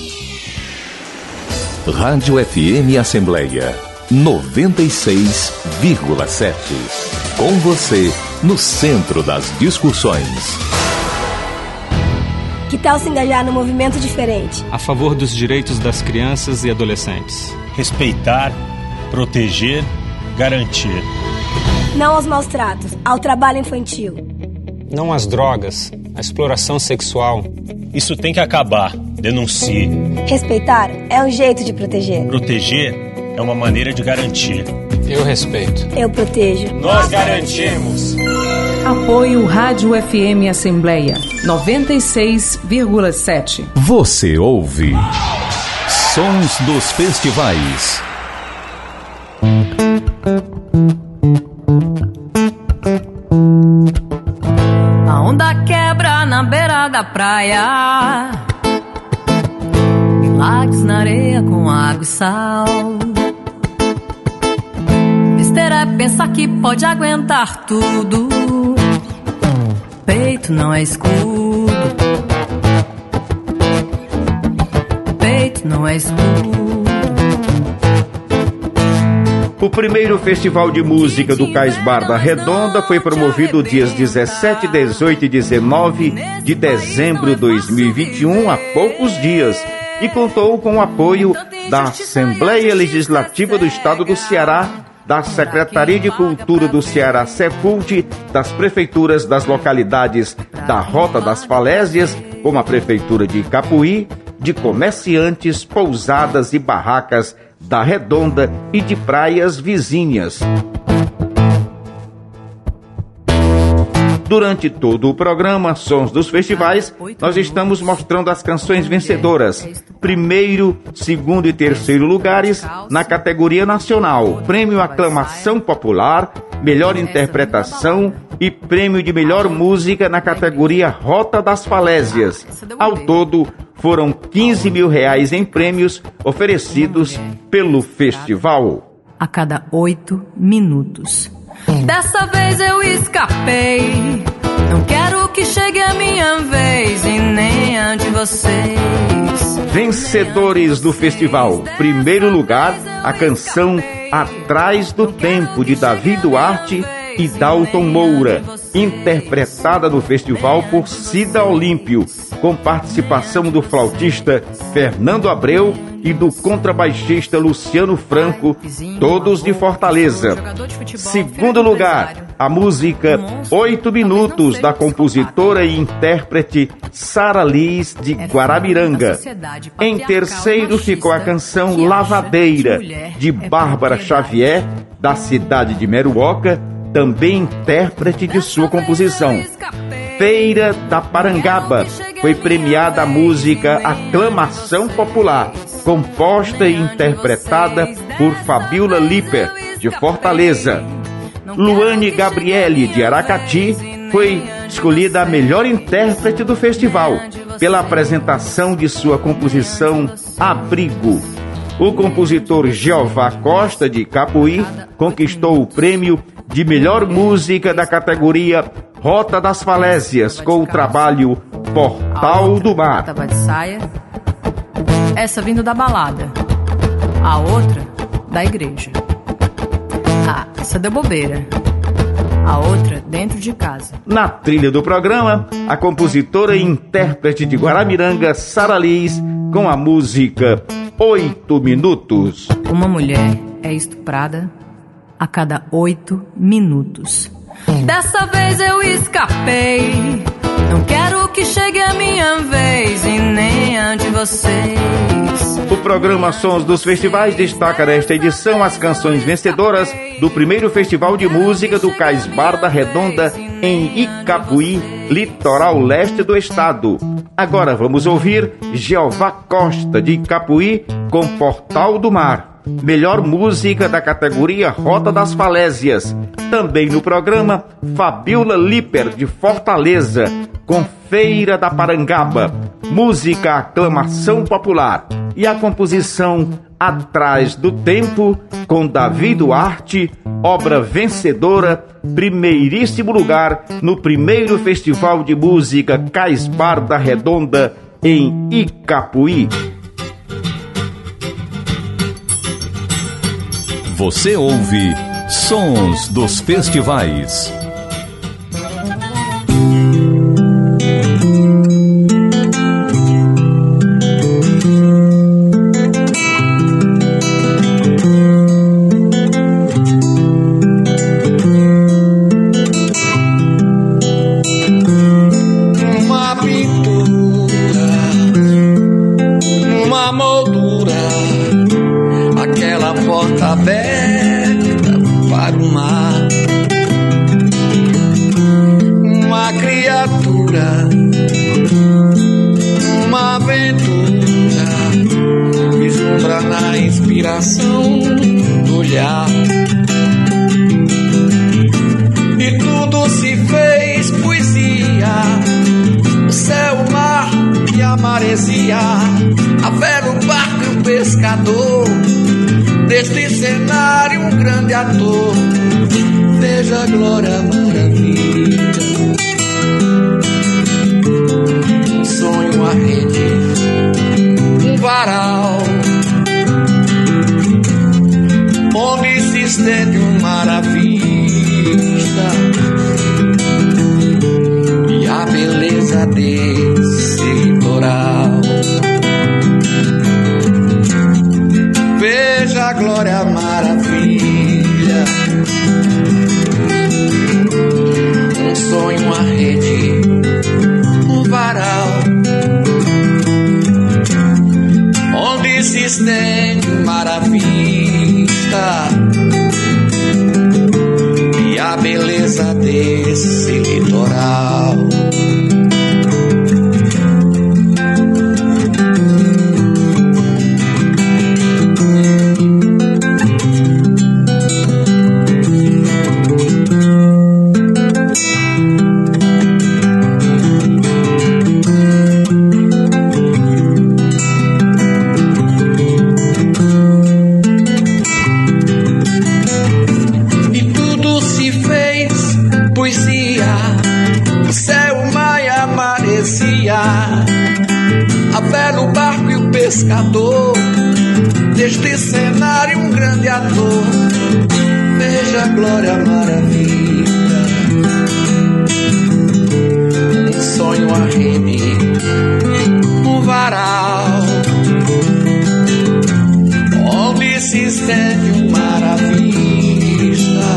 Rádio FM Assembleia 96,7. Com você, no centro das discussões. Que tal se engajar num movimento diferente? A favor dos direitos das crianças e adolescentes. Respeitar, proteger, garantir. Não aos maus tratos, ao trabalho infantil. Não às drogas, à exploração sexual. Isso tem que acabar. Denuncie. Respeitar é um jeito de proteger. Proteger é uma maneira de garantir. Eu respeito. Eu protejo. Nós garantimos. Apoio Rádio FM Assembleia 96,7. Você ouve Sons dos Festivais. A onda quebra na beira da praia, milagres na areia com água e sal. Besteira é pensar que pode aguentar tudo. Peito não é escudo. Peito não é escudo. O primeiro Festival de Música do Cais Bar da Redonda foi promovido dias 17, 18 e 19 de dezembro de 2021, há poucos dias, e contou com o apoio da Assembleia Legislativa do Estado do Ceará, da Secretaria de Cultura do Ceará, Secult, das prefeituras das localidades da Rota das Falésias, como a Prefeitura de Capuí, de comerciantes, pousadas e barracas da Redonda e de praias vizinhas. Durante todo o programa Sons dos Festivais, nós estamos mostrando as canções vencedoras. Primeiro, segundo e terceiro lugares na categoria nacional. Prêmio Aclamação Popular, Melhor Interpretação e Prêmio de Melhor Música na categoria Rota das Falésias. Ao todo, foram R$15 mil em prêmios oferecidos pelo festival. A cada 8 minutos. Dessa vez eu escapei. Não quero que chegue a minha vez e nem a de vocês. Vencedores do festival. Primeiro lugar, a canção Atrás do Tempo, de Davi Duarte e Dalton Moura, interpretada no festival por Cida Olímpio, com participação do flautista Fernando Abreu e do contrabaixista Luciano Franco, todos de Fortaleza. Segundo lugar, a música 8 Minutos, da compositora e intérprete Sara Liz, de Guaramiranga. Em terceiro ficou a canção Lavadeira, de Bárbara Xavier, da cidade de Meruoca, também intérprete de sua composição. Feira da Parangaba, foi premiada a música Aclamação Popular, composta e interpretada por Fabiola Liper, de Fortaleza. Luane Gabriele, de Aracati, foi escolhida a melhor intérprete do festival, pela apresentação de sua composição Abrigo. O compositor Jeová Costa, de Capuí, conquistou o prêmio de melhor música da categoria Rota das Falésias, com o trabalho Portal do Mar. Tava de saia. Essa vindo da balada. A outra, da igreja. Ah, essa deu bobeira. A outra, dentro de casa. Na trilha do programa, a compositora e intérprete de Guaramiranga, Sara Liz, com a música 8 Minutos. Uma mulher é estuprada a cada 8 minutos. Dessa vez eu escapei. Não quero que chegue a minha vez e nem a de vocês. O programa Sons dos Festivais destaca nesta edição as canções vencedoras do primeiro Festival de Música do Cais Bar da Redonda, em Icapuí, litoral leste do estado. Agora vamos ouvir Jeová Costa, de Icapuí, com Portal do Mar. Melhor música da categoria Rota das Falésias. Também no programa, Fabiola Liper, de Fortaleza, com Feira da Parangaba, música Aclamação Popular. E a composição Atrás do Tempo, com Davi Duarte, obra vencedora, primeiríssimo lugar no primeiro Festival de Música Cais Bar da Redonda, em Icapuí. Você ouve Sons dos Festivais. Uma pintura, uma moldura, aquela porta aberta para o mar. Uma criatura, uma aventura, vislumbra na inspiração do olhar. E tudo se fez poesia, o céu, o mar e a maresia, a vela, o barco e o pescador. Deste cenário um grande ator, veja a glória, a maravilha. Um sonho, uma rede, um varal, onde se estende um mar à vista, e a beleza desse litoral. Veja a glória, a maravilha, a vela, o barco e o pescador. Deste cenário um grande ator, veja a glória, a maravilha. Um sonho a rede, um varal, onde se estende um mar à vista,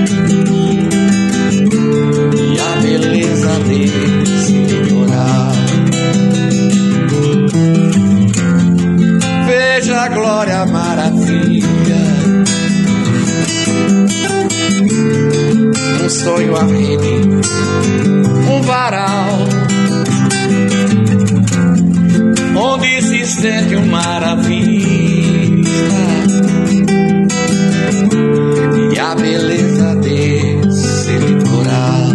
e a beleza desse litoral. Veja a glória, a maravilha. Um sonho a rede, um varal, onde se estende um mar à vista, e a beleza desse litoral.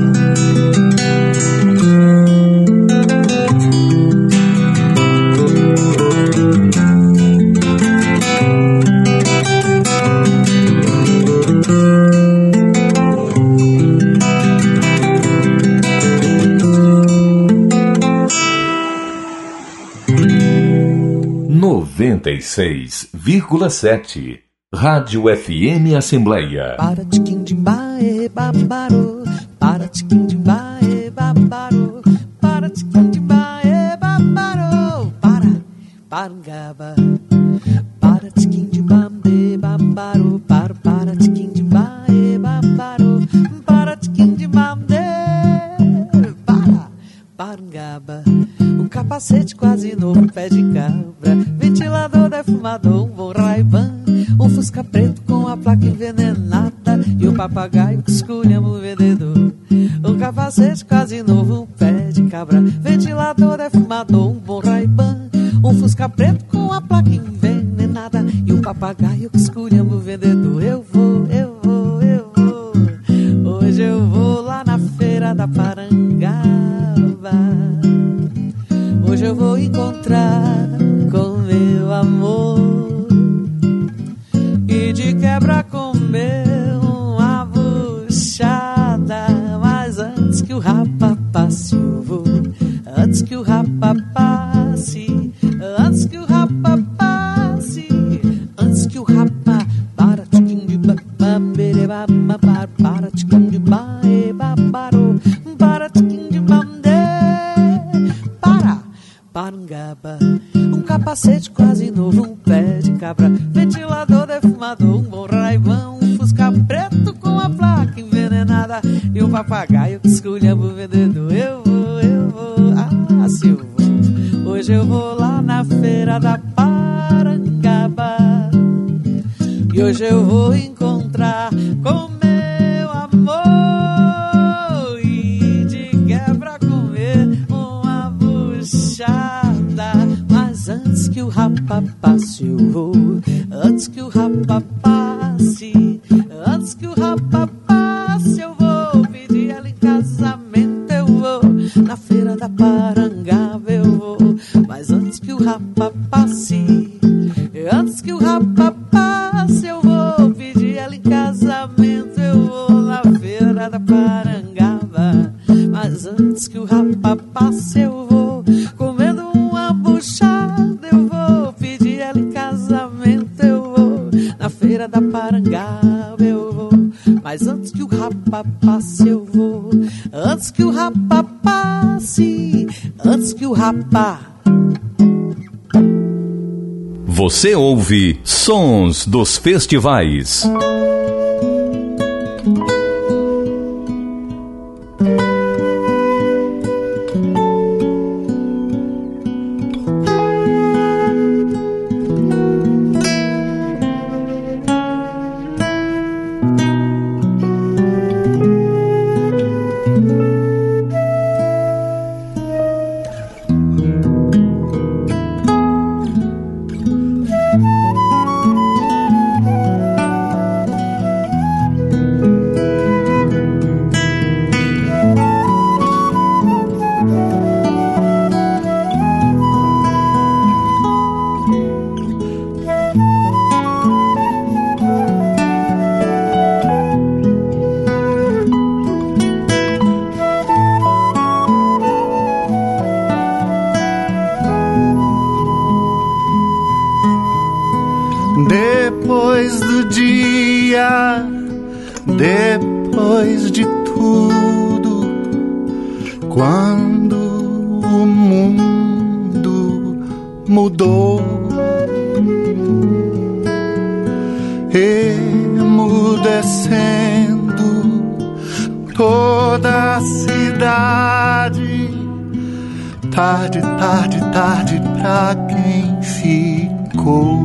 96,7 Rádio FM Assembleia. Para tiquim de bae babaro, para tiquim de bae babaro, para tiquim de bae babaro, para gaba, para tiquim de bambe babaro, para tiquim de bae babaro, para tiquim de bambe, para gaba. Um capacete quase novo, pé de cabra, ventilador defumador, um bom Ray-Ban, um fusca preto com a placa envenenada e o papagaio que escolhemos o vendedor. Um capacete quase novo, um pé de cabra, ventilador defumador, um bom Ray-Ban, um fusca preto com a placa envenenada e o papagaio que escolhemos o vendedor. Eu vou, hoje eu vou lá na feira da Parangaba. Hoje eu vou encontrar com meu amor e de quebra comer uma buchada. Mas antes que o rapa passe eu vou, antes que o rapa passe, antes que o rapa passe, antes que o rapa para tiquim de bambere babá, para tiquim de bae babaro, para tiquim de bamde. Parangaba, um capacete quase novo, um pé de cabra, ventilador defumador, um bom Ray-Ban, um fusca preto com a placa envenenada e um papagaio que escolhemos o vendedor. Eu vou, se eu vou, hoje eu vou lá na feira da Parangaba e hoje eu vou encontrar com meu amor e de quebra comer uma buchada. Mas antes que o rapa passe eu vou, antes que o rapa passe, antes que o rapa passe eu vou pedir ela em casamento. Eu vou na feira da Parangaba, eu vou. Mas antes que o rapa passe, antes que o rapa passe eu vou pedir ela em casamento. Eu vou na feira da Parangaba. Mas antes que o rapa passe eu vou comendo uma buchada. Eu vou pedir ela em casamento. Eu vou na feira da Parangaba. Eu vou. Mas antes que o rapa passe eu vou, antes que o rapa passe, antes que o rapa. Você ouve Sons dos Festivais. dia, depois de tudo, quando o mundo mudou, emudecendo toda a cidade. Tarde, tarde, tarde pra quem ficou.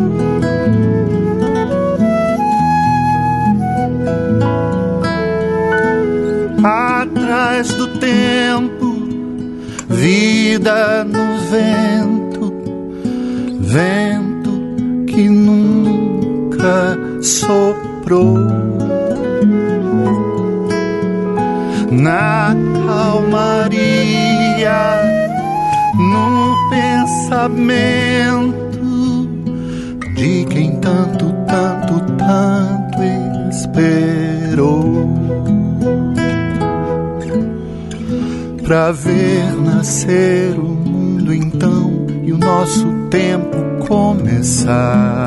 Atrás do tempo, vida no vento, vento que nunca soprou. Na calmaria, no pensamento de quem tanto, tanto, tanto esperou, pra ver nascer o mundo então e o nosso tempo começar.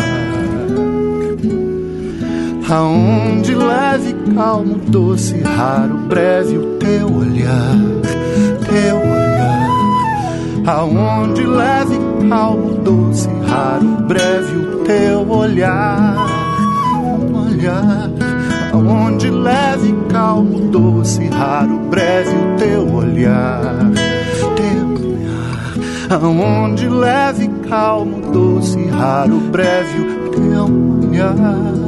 Aonde leve, calmo, doce, raro, breve o teu olhar, teu olhar. Aonde leve, calmo, doce, raro, breve o teu olhar, olhar. Aonde leve, calmo, doce, raro, breve o teu olhar, teu olhar. Aonde leve, calmo, doce, raro, breve o teu olhar.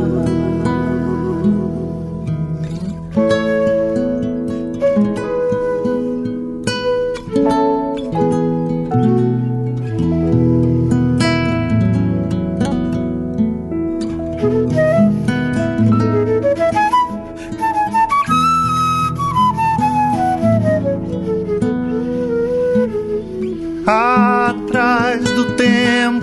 Atrás do tempo,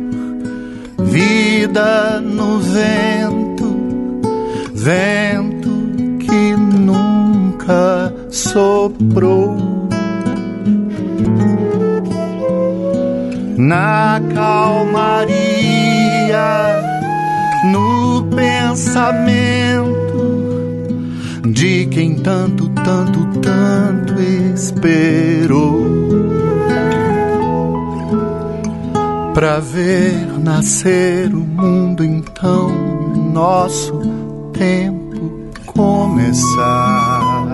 vida no vento, vento que nunca soprou. Na calmaria, no pensamento de quem tanto, tanto, tanto esperou, pra ver nascer o mundo então e o nosso tempo começar.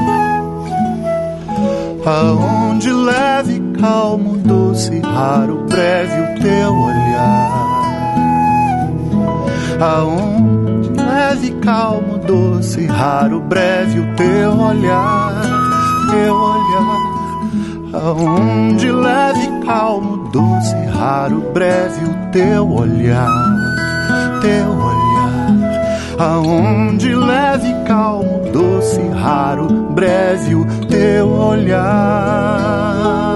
Aonde leve, calmo, doce, raro, breve o teu olhar. Aonde leve, calmo, doce, raro, breve o teu olhar, teu olhar. Aonde leve, calmo, doce, raro, breve o teu olhar, teu olhar. Aonde leve, calmo, doce, raro, breve o teu olhar.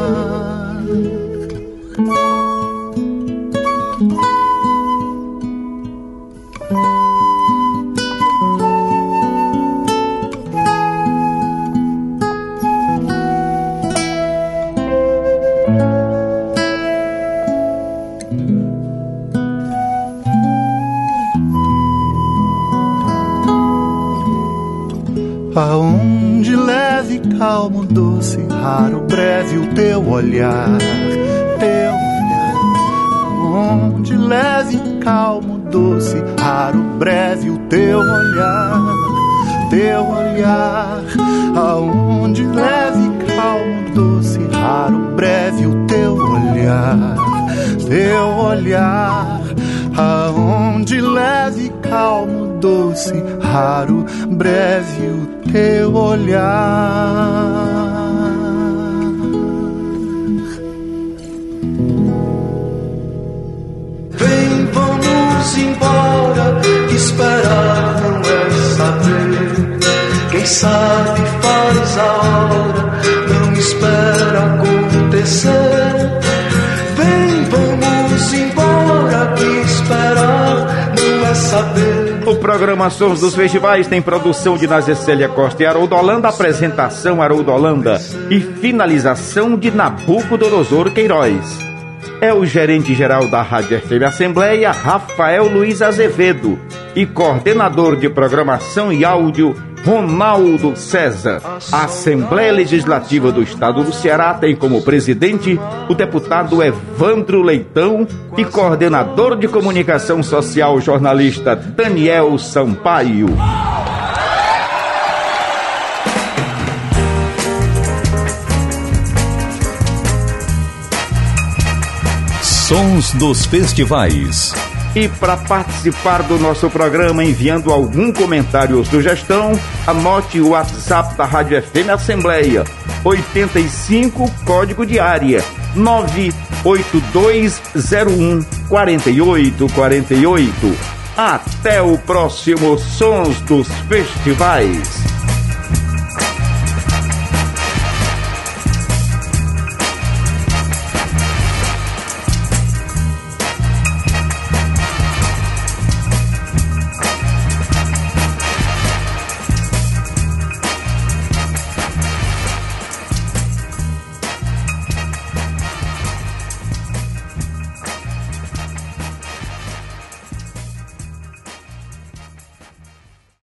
Aonde leve, calmo, doce, raro, breve o teu olhar, teu olhar. Aonde leve, calmo, doce, raro, breve o teu olhar, teu olhar. Aonde leve, calmo, doce, raro, breve o teu olhar, teu olhar. Aonde leve, calmo, doce, raro, breve o teu olhar. Vem, vamos embora, esperar não é saber. Quem sabe faz a hora, não espera acontecer. Vem, vamos embora, que esperar não é saber. O programa Sons dos Festivais tem produção de Nazicélia Costa e Haroldo Holanda, apresentação Haroldo Holanda e finalização de Nabucodonosor Queiroz. é o gerente-geral da Rádio FM Assembleia, Rafael Luiz Azevedo, e coordenador de programação e áudio, Ronaldo César. A Assembleia Legislativa do Estado do Ceará tem como presidente o deputado Evandro Leitão e coordenador de comunicação social, jornalista Daniel Sampaio. Sons dos festivais. E para participar do nosso programa enviando algum comentário ou sugestão, anote o WhatsApp da Rádio FM Assembleia, 85, código de área, 98201-4848. Até o próximo Sons dos Festivais.